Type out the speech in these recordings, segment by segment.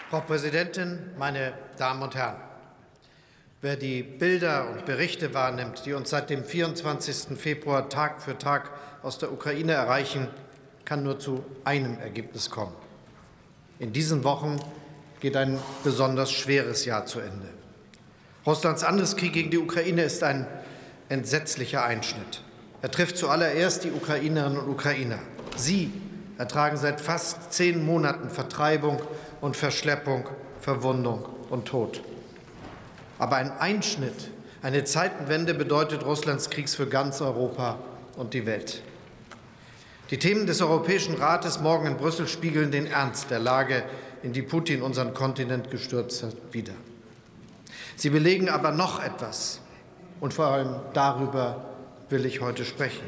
Frau Präsidentin, meine Damen und Herren! Wer die Bilder und Berichte wahrnimmt, die uns seit dem 24. Februar Tag für Tag aus der Ukraine erreichen, kann nur zu einem Ergebnis kommen. In diesen Wochen geht ein besonders schweres Jahr zu Ende. Russlands Angriffskrieg gegen die Ukraine ist ein entsetzlicher Einschnitt. Er trifft zuallererst die Ukrainerinnen und Ukrainer. Sie ertragen seit fast 10 Monaten Vertreibung und Verschleppung, Verwundung und Tod. Aber ein Einschnitt, eine Zeitenwende bedeutet Russlands Krieg für ganz Europa und die Welt. Die Themen des Europäischen Rates morgen in Brüssel spiegeln den Ernst der Lage, in die Putin unseren Kontinent gestürzt hat, wider. Sie belegen aber noch etwas, und vor allem darüber will ich heute sprechen.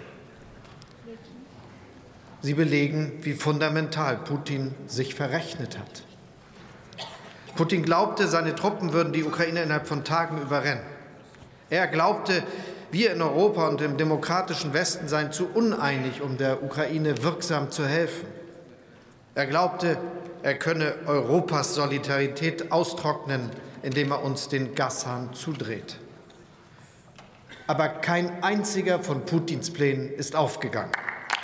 Sie belegen, wie fundamental Putin sich verrechnet hat. Putin glaubte, seine Truppen würden die Ukraine innerhalb von Tagen überrennen. Er glaubte, wir in Europa und im demokratischen Westen seien zu uneinig, um der Ukraine wirksam zu helfen. Er glaubte, er könne Europas Solidarität austrocknen, indem er uns den Gashahn zudreht. Aber kein einziger von Putins Plänen ist aufgegangen.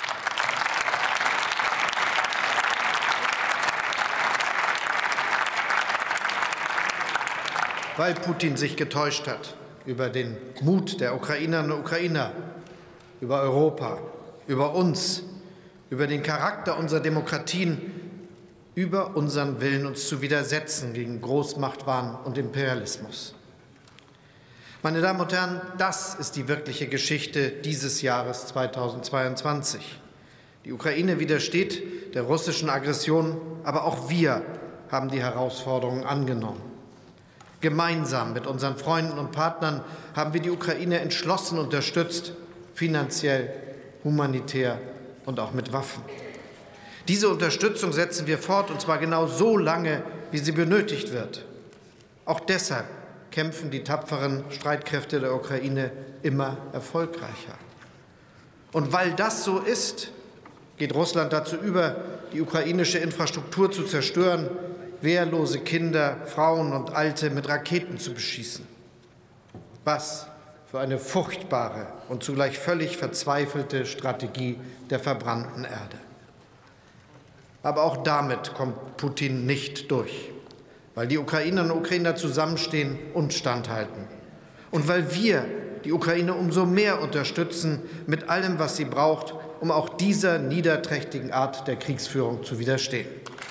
Weil Putin sich getäuscht hat über den Mut der Ukrainerinnen und Ukrainer, über Europa, über uns, über den Charakter unserer Demokratien, über unseren Willen, uns zu widersetzen gegen Großmachtwahn und Imperialismus. Meine Damen und Herren, das ist die wirkliche Geschichte dieses Jahres 2022. Die Ukraine widersteht der russischen Aggression, aber auch wir haben die Herausforderungen angenommen. Gemeinsam mit unseren Freunden und Partnern haben wir die Ukraine entschlossen unterstützt, finanziell, humanitär und auch mit Waffen. Diese Unterstützung setzen wir fort, und zwar genau so lange, wie sie benötigt wird. Auch deshalb kämpfen die tapferen Streitkräfte der Ukraine immer erfolgreicher. Und weil das so ist, geht Russland dazu über, die ukrainische Infrastruktur zu zerstören, wehrlose Kinder, Frauen und Alte mit Raketen zu beschießen. Was für eine furchtbare und zugleich völlig verzweifelte Strategie der verbrannten Erde. Aber auch damit kommt Putin nicht durch, weil die Ukrainerinnen und Ukrainer zusammenstehen und standhalten. Und weil wir die Ukraine umso mehr unterstützen mit allem, was sie braucht, um auch dieser niederträchtigen Art der Kriegsführung zu widerstehen.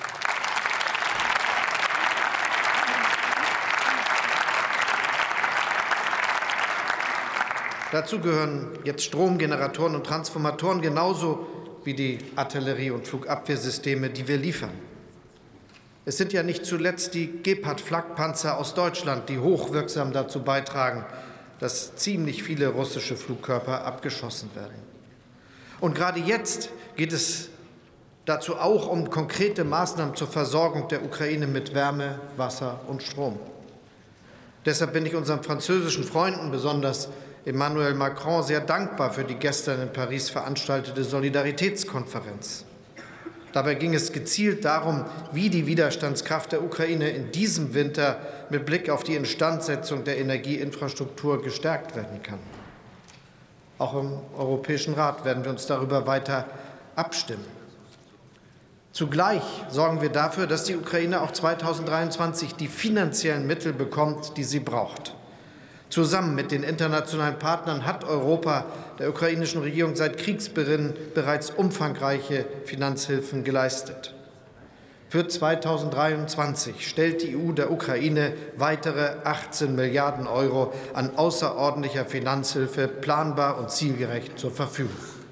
Dazu gehören jetzt Stromgeneratoren und Transformatoren genauso wie die Artillerie- und Flugabwehrsysteme, die wir liefern. Es sind ja nicht zuletzt die Gepard-Flakpanzer aus Deutschland, die hochwirksam dazu beitragen, dass ziemlich viele russische Flugkörper abgeschossen werden. Und gerade jetzt geht es dazu auch um konkrete Maßnahmen zur Versorgung der Ukraine mit Wärme, Wasser und Strom. Deshalb bin ich unseren französischen Freunden, besonders Emmanuel Macron, sehr dankbar für die gestern in Paris veranstaltete Solidaritätskonferenz. Dabei ging es gezielt darum, wie die Widerstandskraft der Ukraine in diesem Winter mit Blick auf die Instandsetzung der Energieinfrastruktur gestärkt werden kann. Auch im Europäischen Rat werden wir uns darüber weiter abstimmen. Zugleich sorgen wir dafür, dass die Ukraine auch 2023 die finanziellen Mittel bekommt, die sie braucht. Zusammen mit den internationalen Partnern hat Europa der ukrainischen Regierung seit Kriegsbeginn bereits umfangreiche Finanzhilfen geleistet. Für 2023 stellt die EU der Ukraine weitere 18 Milliarden € an außerordentlicher Finanzhilfe planbar und zielgerecht zur Verfügung.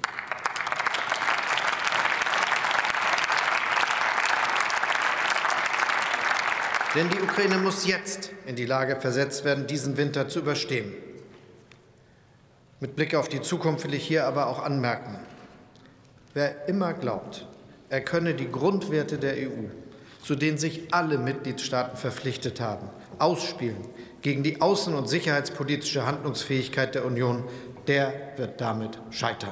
Denn die Ukraine muss jetzt in die Lage versetzt werden, diesen Winter zu überstehen. Mit Blick auf die Zukunft will ich hier aber auch anmerken: Wer immer glaubt, er könne die Grundwerte der EU, zu denen sich alle Mitgliedstaaten verpflichtet haben, ausspielen gegen die außen- und sicherheitspolitische Handlungsfähigkeit der Union, der wird damit scheitern.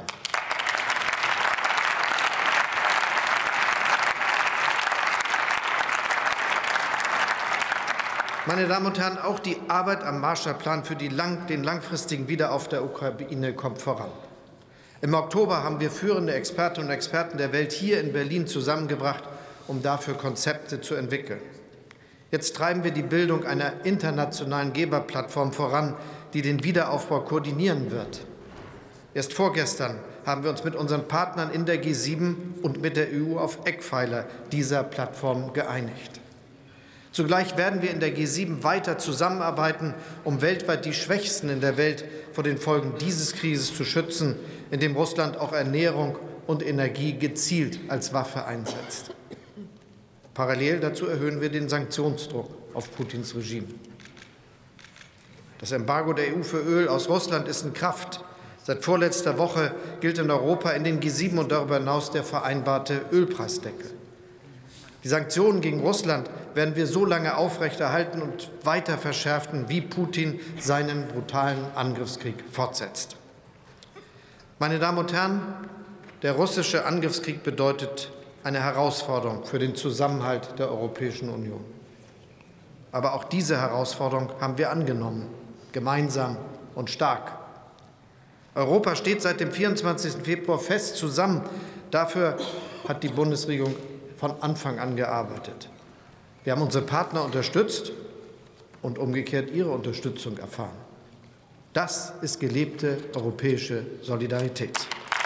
Meine Damen und Herren, auch die Arbeit am Marshallplan für den langfristigen Wiederaufbau der Ukraine kommt voran. Im Oktober haben wir führende Expertinnen und Experten der Welt hier in Berlin zusammengebracht, um dafür Konzepte zu entwickeln. Jetzt treiben wir die Bildung einer internationalen Geberplattform voran, die den Wiederaufbau koordinieren wird. Erst vorgestern haben wir uns mit unseren Partnern in der G7 und mit der EU auf Eckpfeiler dieser Plattform geeinigt. Zugleich werden wir in der G7 weiter zusammenarbeiten, um weltweit die Schwächsten in der Welt vor den Folgen dieses Krieges zu schützen, indem Russland auch Ernährung und Energie gezielt als Waffe einsetzt. Parallel dazu erhöhen wir den Sanktionsdruck auf Putins Regime. Das Embargo der EU für Öl aus Russland ist in Kraft. Seit vorletzter Woche gilt in Europa in den G7 und darüber hinaus der vereinbarte Ölpreisdeckel. Die Sanktionen gegen Russland werden wir so lange aufrechterhalten und weiter verschärfen, wie Putin seinen brutalen Angriffskrieg fortsetzt. Meine Damen und Herren, der russische Angriffskrieg bedeutet eine Herausforderung für den Zusammenhalt der Europäischen Union. Aber auch diese Herausforderung haben wir angenommen, gemeinsam und stark. Europa steht seit dem 24. Februar fest zusammen. Dafür hat die Bundesregierung von Anfang an gearbeitet. Wir haben unsere Partner unterstützt und umgekehrt ihre Unterstützung erfahren. Das ist gelebte europäische Solidarität.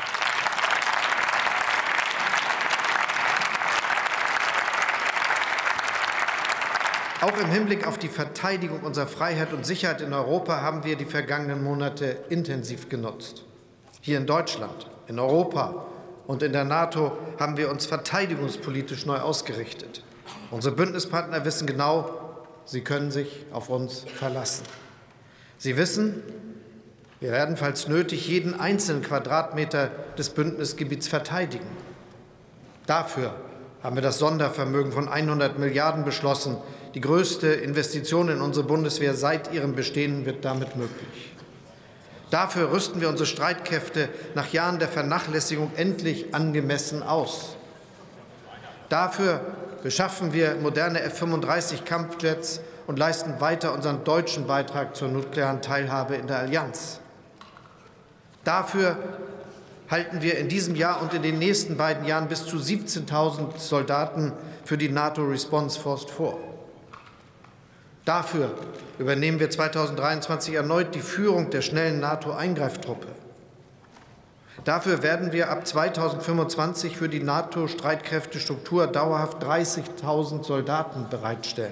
Auch im Hinblick auf die Verteidigung unserer Freiheit und Sicherheit in Europa haben wir die vergangenen Monate intensiv genutzt. Hier in Deutschland, in Europa und in der NATO haben wir uns verteidigungspolitisch neu ausgerichtet. Unsere Bündnispartner wissen genau, sie können sich auf uns verlassen. Sie wissen, wir werden, falls nötig, jeden einzelnen Quadratmeter des Bündnisgebiets verteidigen. Dafür haben wir das Sondervermögen von 100 Milliarden beschlossen. Die größte Investition in unsere Bundeswehr seit ihrem Bestehen wird damit möglich. Dafür rüsten wir unsere Streitkräfte nach Jahren der Vernachlässigung endlich angemessen aus. Dafür beschaffen wir moderne F-35-Kampfjets und leisten weiter unseren deutschen Beitrag zur nuklearen Teilhabe in der Allianz. Dafür halten wir in diesem Jahr und in den nächsten beiden Jahren bis zu 17.000 Soldaten für die NATO Response Force vor. Dafür übernehmen wir 2023 erneut die Führung der schnellen NATO-Eingreiftruppe. Dafür werden wir ab 2025 für die NATO-Streitkräftestruktur dauerhaft 30.000 Soldaten bereitstellen.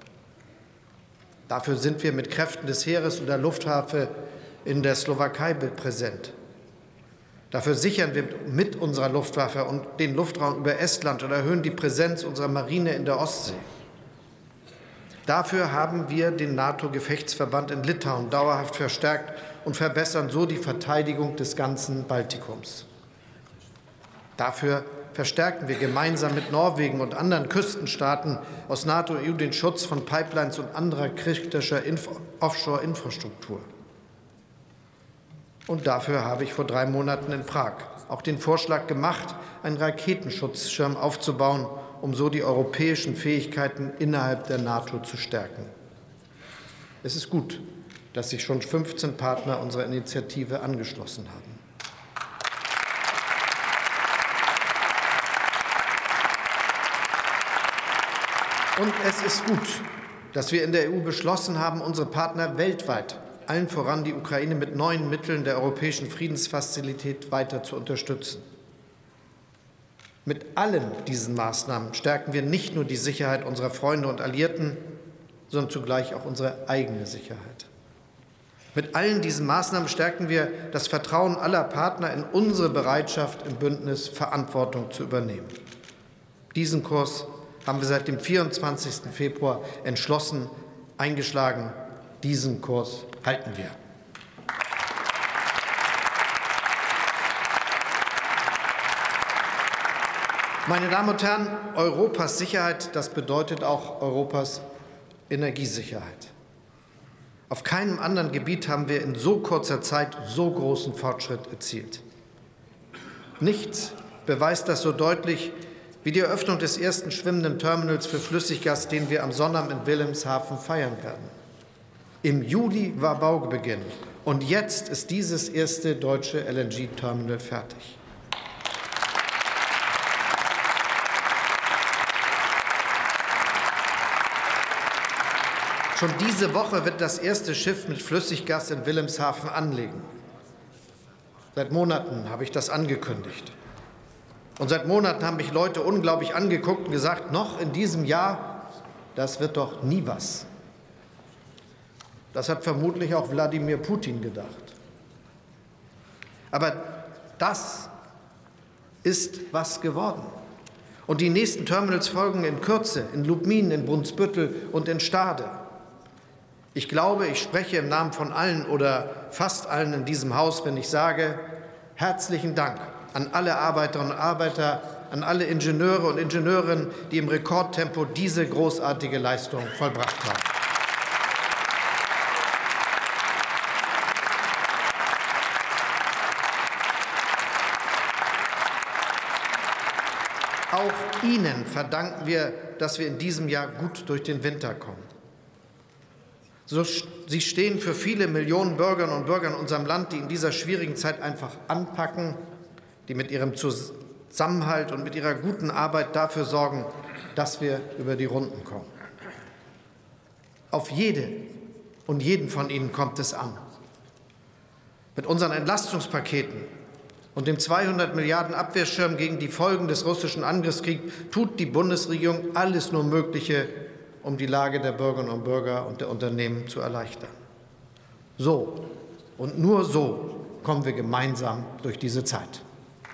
Dafür sind wir mit Kräften des Heeres und der Luftwaffe in der Slowakei präsent. Dafür sichern wir mit unserer Luftwaffe und den Luftraum über Estland und erhöhen die Präsenz unserer Marine in der Ostsee. Dafür haben wir den NATO-Gefechtsverband in Litauen dauerhaft verstärkt und verbessern so die Verteidigung des ganzen Baltikums. Dafür verstärken wir gemeinsam mit Norwegen und anderen Küstenstaaten aus NATO und EU den Schutz von Pipelines und anderer kritischer Offshore-Infrastruktur. Und dafür habe ich vor 3 Monaten in Prag auch den Vorschlag gemacht, einen Raketenschutzschirm aufzubauen, um so die europäischen Fähigkeiten innerhalb der NATO zu stärken. Es ist gut, dass sich schon 15 Partner unserer Initiative angeschlossen haben. Und es ist gut, dass wir in der EU beschlossen haben, unsere Partner weltweit, allen voran die Ukraine, mit neuen Mitteln der Europäischen Friedensfazilität weiter zu unterstützen. Mit allen diesen Maßnahmen stärken wir nicht nur die Sicherheit unserer Freunde und Alliierten, sondern zugleich auch unsere eigene Sicherheit. Mit allen diesen Maßnahmen stärken wir das Vertrauen aller Partner in unsere Bereitschaft, im Bündnis Verantwortung zu übernehmen. Diesen Kurs haben wir seit dem 24. Februar entschlossen eingeschlagen. Diesen Kurs halten wir. Meine Damen und Herren, Europas Sicherheit, das bedeutet auch Europas Energiesicherheit. Auf keinem anderen Gebiet haben wir in so kurzer Zeit so großen Fortschritt erzielt. Nichts beweist das so deutlich wie die Eröffnung des ersten schwimmenden Terminals für Flüssiggas, den wir am Sonnabend in Wilhelmshaven feiern werden. Im Juli war Baubeginn, und jetzt ist dieses erste deutsche LNG-Terminal fertig. Schon diese Woche wird das erste Schiff mit Flüssiggas in Wilhelmshaven anlegen. Seit Monaten habe ich das angekündigt. Und seit Monaten haben mich Leute unglaublich angeguckt und gesagt, noch in diesem Jahr, das wird doch nie was. Das hat vermutlich auch Wladimir Putin gedacht. Aber das ist was geworden. Und die nächsten Terminals folgen in Kürze, in Lubmin, in Brunsbüttel und in Stade. Ich glaube, ich spreche im Namen von allen oder fast allen in diesem Haus, wenn ich sage, herzlichen Dank an alle Arbeiterinnen und Arbeiter, an alle Ingenieure und Ingenieurinnen, die im Rekordtempo diese großartige Leistung vollbracht haben. Auch Ihnen verdanken wir, dass wir in diesem Jahr gut durch den Winter kommen. Sie stehen für viele Millionen Bürgerinnen und Bürger in unserem Land, die in dieser schwierigen Zeit einfach anpacken, die mit ihrem Zusammenhalt und mit ihrer guten Arbeit dafür sorgen, dass wir über die Runden kommen. Auf jede und jeden von Ihnen kommt es an. Mit unseren Entlastungspaketen und dem 200 Milliarden Abwehrschirm gegen die Folgen des russischen Angriffskriegs tut die Bundesregierung alles nur Mögliche, um die Lage der Bürgerinnen und Bürger und der Unternehmen zu erleichtern. So und nur so kommen wir gemeinsam durch diese Zeit.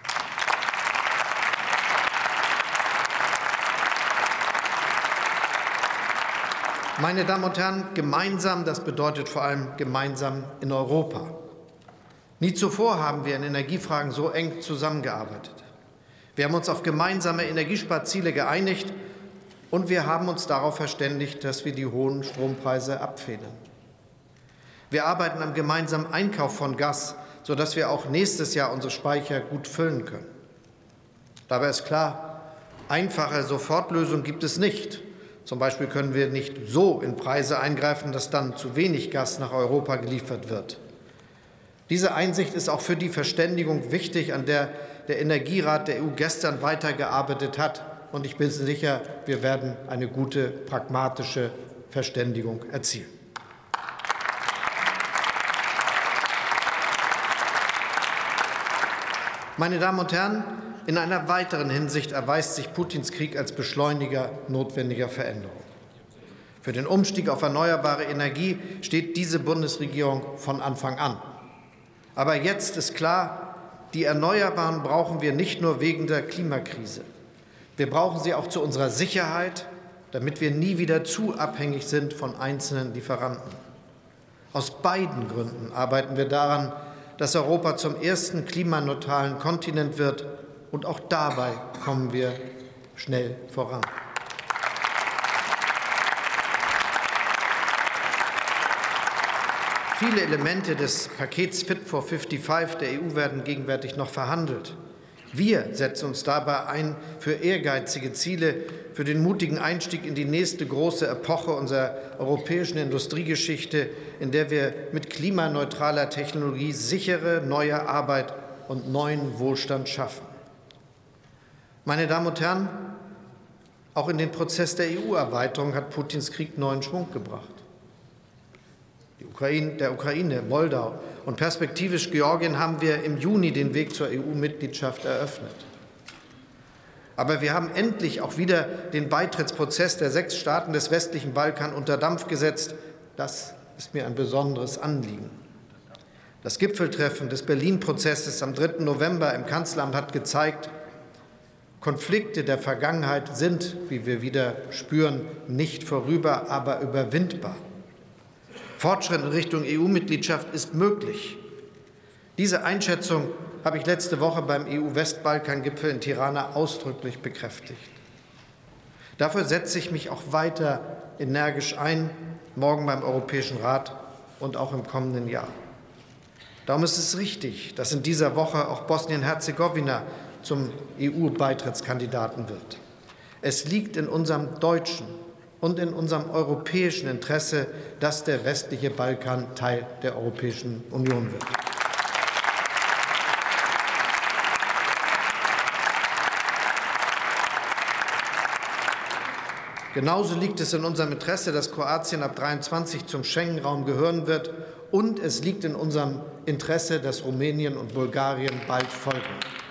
Meine Damen und Herren, gemeinsam, das bedeutet vor allem gemeinsam in Europa. Nie zuvor haben wir in Energiefragen so eng zusammengearbeitet. Wir haben uns auf gemeinsame Energiesparziele geeinigt, und wir haben uns darauf verständigt, dass wir die hohen Strompreise abfedern. Wir arbeiten am gemeinsamen Einkauf von Gas, sodass wir auch nächstes Jahr unsere Speicher gut füllen können. Dabei ist klar, einfache Sofortlösungen gibt es nicht. Zum Beispiel können wir nicht so in Preise eingreifen, dass dann zu wenig Gas nach Europa geliefert wird. Diese Einsicht ist auch für die Verständigung wichtig, an der der Energierat der EU gestern weitergearbeitet hat. Und ich bin sicher, wir werden eine gute, pragmatische Verständigung erzielen. Meine Damen und Herren, in einer weiteren Hinsicht erweist sich Putins Krieg als Beschleuniger notwendiger Veränderungen. Für den Umstieg auf erneuerbare Energie steht diese Bundesregierung von Anfang an. Aber jetzt ist klar, die Erneuerbaren brauchen wir nicht nur wegen der Klimakrise. Wir brauchen sie auch zu unserer Sicherheit, damit wir nie wieder zu abhängig sind von einzelnen Lieferanten. Aus beiden Gründen arbeiten wir daran, dass Europa zum ersten klimaneutralen Kontinent wird, und auch dabei kommen wir schnell voran. Viele Elemente des Pakets Fit for 55 der EU werden gegenwärtig noch verhandelt. Wir setzen uns dabei ein für ehrgeizige Ziele, für den mutigen Einstieg in die nächste große Epoche unserer europäischen Industriegeschichte, in der wir mit klimaneutraler Technologie sichere neue Arbeit und neuen Wohlstand schaffen. Meine Damen und Herren, auch in den Prozess der EU-Erweiterung hat Putins Krieg neuen Schwung gebracht. Der Ukraine, Moldau und perspektivisch Georgien haben wir im Juni den Weg zur EU-Mitgliedschaft eröffnet. Aber wir haben endlich auch wieder den Beitrittsprozess der 6 Staaten des westlichen Balkan unter Dampf gesetzt. Das ist mir ein besonderes Anliegen. Das Gipfeltreffen des Berlin-Prozesses am 3. November im Kanzleramt hat gezeigt, Konflikte der Vergangenheit sind, wie wir wieder spüren, nicht vorüber, aber überwindbar. Fortschritt in Richtung EU-Mitgliedschaft ist möglich. Diese Einschätzung habe ich letzte Woche beim EU-Westbalkan-Gipfel in Tirana ausdrücklich bekräftigt. Dafür setze ich mich auch weiter energisch ein, morgen beim Europäischen Rat und auch im kommenden Jahr. Darum ist es richtig, dass in dieser Woche auch Bosnien-Herzegowina zum EU-Beitrittskandidaten wird. Es liegt in unserem deutschen und in unserem europäischen Interesse, dass der westliche Balkan Teil der Europäischen Union wird. Genauso liegt es in unserem Interesse, dass Kroatien ab 2023 zum Schengen-Raum gehören wird, und es liegt in unserem Interesse, dass Rumänien und Bulgarien bald folgen.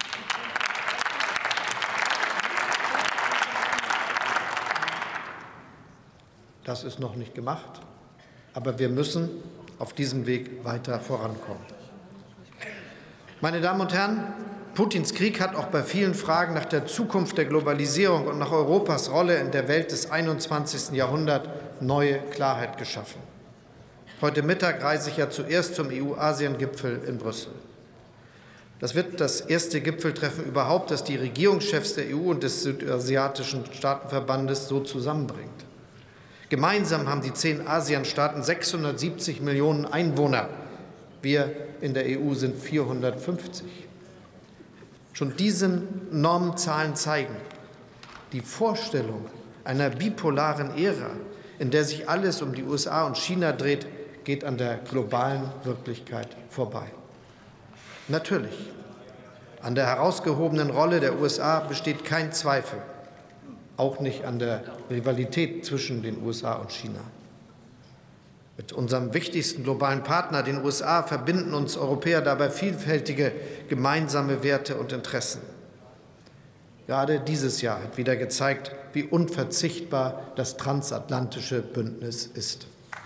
Das ist noch nicht gemacht, aber wir müssen auf diesem Weg weiter vorankommen. Meine Damen und Herren, Putins Krieg hat auch bei vielen Fragen nach der Zukunft der Globalisierung und nach Europas Rolle in der Welt des 21. Jahrhunderts neue Klarheit geschaffen. Heute Mittag reise ich ja zuerst zum EU-Asien-Gipfel in Brüssel. Das wird das erste Gipfeltreffen überhaupt, das die Regierungschefs der EU und des Südasiatischen Staatenverbandes so zusammenbringt. Gemeinsam haben die 10 ASEAN-Staaten 670 Millionen Einwohner. Wir in der EU sind 450. Schon diese enormen Zahlen zeigen, die Vorstellung einer bipolaren Ära, in der sich alles um die USA und China dreht, geht an der globalen Wirklichkeit vorbei. Natürlich, an der herausgehobenen Rolle der USA besteht kein Zweifel, auch nicht an der Rivalität zwischen den USA und China. Mit unserem wichtigsten globalen Partner, den USA, verbinden uns Europäer dabei vielfältige gemeinsame Werte und Interessen. Gerade dieses Jahr hat wieder gezeigt, wie unverzichtbar das transatlantische Bündnis ist.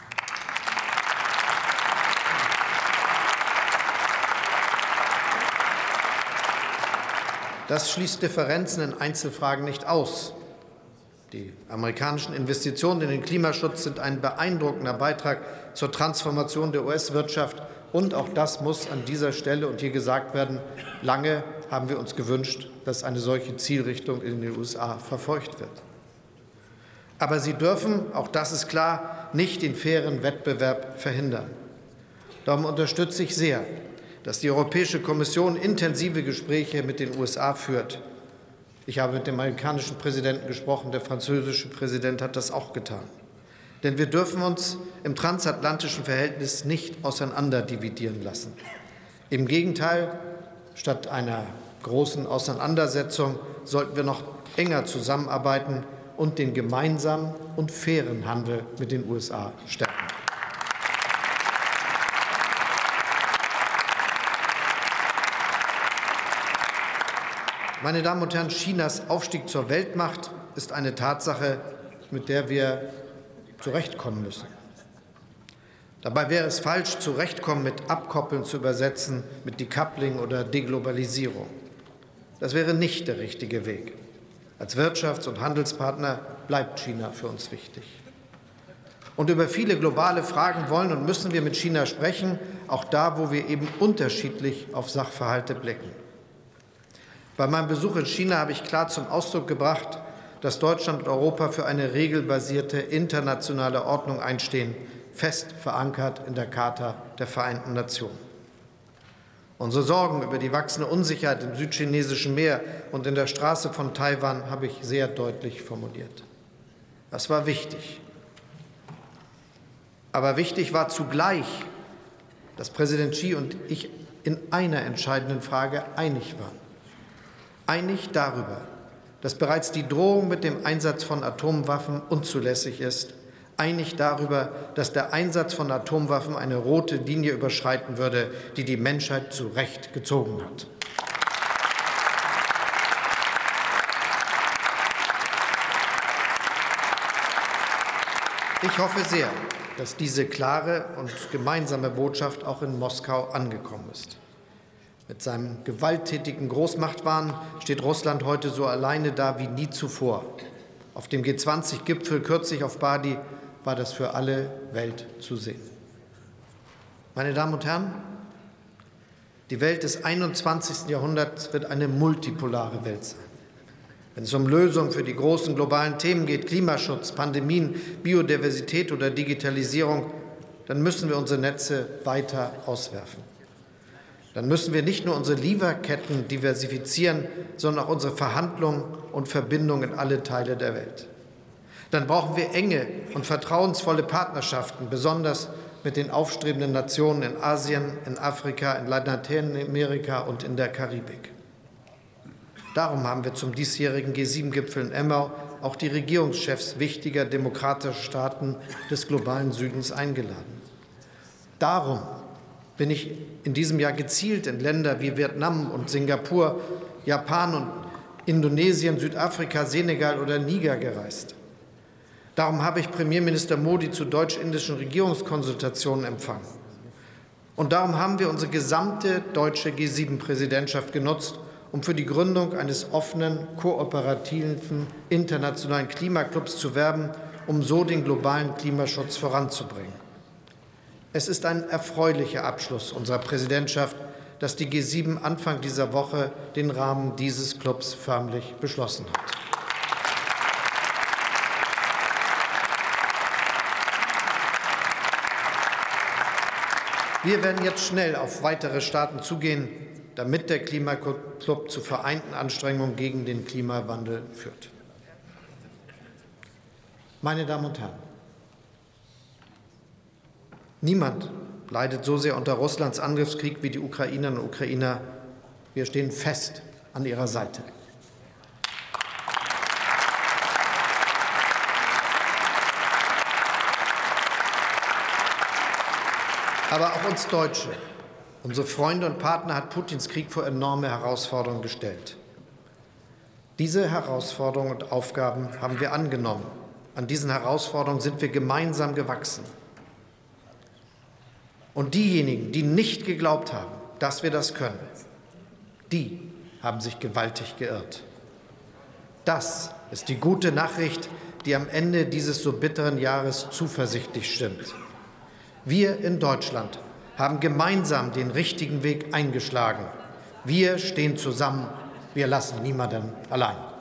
Das schließt Differenzen in Einzelfragen nicht aus. Die amerikanischen Investitionen in den Klimaschutz sind ein beeindruckender Beitrag zur Transformation der US-Wirtschaft. Und auch das muss an dieser Stelle und hier gesagt werden, lange haben wir uns gewünscht, dass eine solche Zielrichtung in den USA verfolgt wird. Aber sie dürfen, auch das ist klar, nicht den fairen Wettbewerb verhindern. Darum unterstütze ich sehr, dass die Europäische Kommission intensive Gespräche mit den USA führt. Ich habe mit dem amerikanischen Präsidenten gesprochen, der französische Präsident hat das auch getan. Denn wir dürfen uns im transatlantischen Verhältnis nicht auseinanderdividieren lassen. Im Gegenteil, statt einer großen Auseinandersetzung sollten wir noch enger zusammenarbeiten und den gemeinsamen und fairen Handel mit den USA stärken. Meine Damen und Herren, Chinas Aufstieg zur Weltmacht ist eine Tatsache, mit der wir zurechtkommen müssen. Dabei wäre es falsch, zurechtkommen mit Abkoppeln zu übersetzen, mit Decoupling oder Deglobalisierung. Das wäre nicht der richtige Weg. Als Wirtschafts- und Handelspartner bleibt China für uns wichtig. Und über viele globale Fragen wollen und müssen wir mit China sprechen, auch da, wo wir eben unterschiedlich auf Sachverhalte blicken. Bei meinem Besuch in China habe ich klar zum Ausdruck gebracht, dass Deutschland und Europa für eine regelbasierte internationale Ordnung einstehen, fest verankert in der Charta der Vereinten Nationen. Unsere Sorgen über die wachsende Unsicherheit im südchinesischen Meer und in der Straße von Taiwan habe ich sehr deutlich formuliert. Das war wichtig. Aber wichtig war zugleich, dass Präsident Xi und ich in einer entscheidenden Frage einig waren. Einig darüber, dass bereits die Drohung mit dem Einsatz von Atomwaffen unzulässig ist, einig darüber, dass der Einsatz von Atomwaffen eine rote Linie überschreiten würde, die die Menschheit zu Recht gezogen hat. Ich hoffe sehr, dass diese klare und gemeinsame Botschaft auch in Moskau angekommen ist. Mit seinem gewalttätigen Großmachtwahn steht Russland heute so alleine da wie nie zuvor. Auf dem G20-Gipfel kürzlich auf Bali war das für alle Welt zu sehen. Meine Damen und Herren, die Welt des 21. Jahrhunderts wird eine multipolare Welt sein. Wenn es um Lösungen für die großen globalen Themen geht, Klimaschutz, Pandemien, Biodiversität oder Digitalisierung, dann müssen wir unsere Netze weiter auswerfen. Dann müssen wir nicht nur unsere Lieferketten diversifizieren, sondern auch unsere Verhandlungen und Verbindungen in alle Teile der Welt. Dann brauchen wir enge und vertrauensvolle Partnerschaften, besonders mit den aufstrebenden Nationen in Asien, in Afrika, in Lateinamerika und in der Karibik. Darum haben wir zum diesjährigen G7-Gipfel in Emmau auch die Regierungschefs wichtiger demokratischer Staaten des globalen Südens eingeladen. Darum bin ich in diesem Jahr gezielt in Länder wie Vietnam und Singapur, Japan und Indonesien, Südafrika, Senegal oder Niger gereist. Darum habe ich Premierminister Modi zu deutsch-indischen Regierungskonsultationen empfangen. Und darum haben wir unsere gesamte deutsche G7-Präsidentschaft genutzt, um für die Gründung eines offenen, kooperativen, internationalen Klimaclubs zu werben, um so den globalen Klimaschutz voranzubringen. Es ist ein erfreulicher Abschluss unserer Präsidentschaft, dass die G7 Anfang dieser Woche den Rahmen dieses Clubs förmlich beschlossen hat. Wir werden jetzt schnell auf weitere Staaten zugehen, damit der Klimaclub zu vereinten Anstrengungen gegen den Klimawandel führt. Meine Damen und Herren, niemand leidet so sehr unter Russlands Angriffskrieg wie die Ukrainerinnen und Ukrainer. Wir stehen fest an ihrer Seite. Aber auch uns Deutsche, unsere Freunde und Partner, hat Putins Krieg vor enorme Herausforderungen gestellt. Diese Herausforderungen und Aufgaben haben wir angenommen. An diesen Herausforderungen sind wir gemeinsam gewachsen. Und diejenigen, die nicht geglaubt haben, dass wir das können, die haben sich gewaltig geirrt. Das ist die gute Nachricht, die am Ende dieses so bitteren Jahres zuversichtlich stimmt. Wir in Deutschland haben gemeinsam den richtigen Weg eingeschlagen. Wir stehen zusammen. Wir lassen niemanden allein.